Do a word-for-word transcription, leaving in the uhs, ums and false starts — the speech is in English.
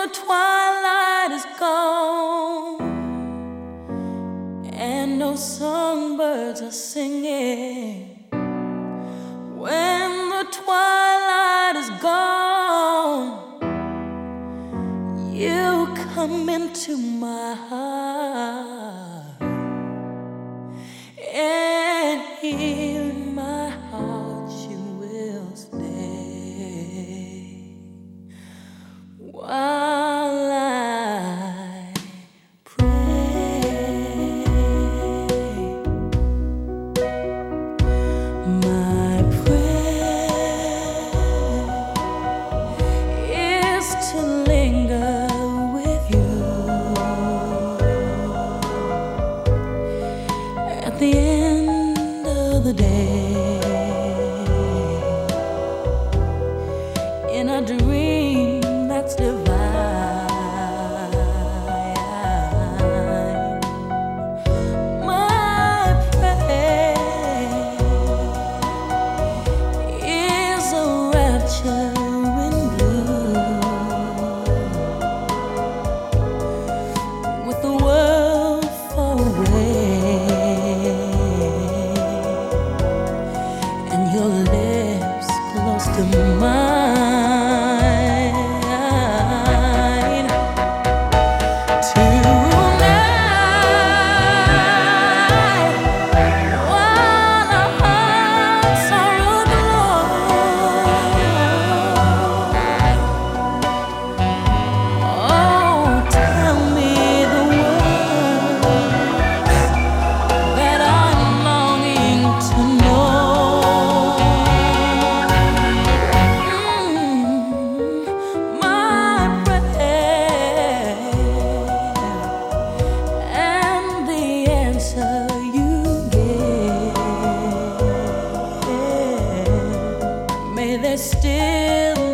the twilight is gone and no songbirds are singing, when the twilight is gone, you come into my heart and hear my heart, you will stay while I pray. My prayer is to linger with you at the end of the day, in a dream that's divine. My prayer is a rapture in blue, with the world far away and your lips close to mine. May there still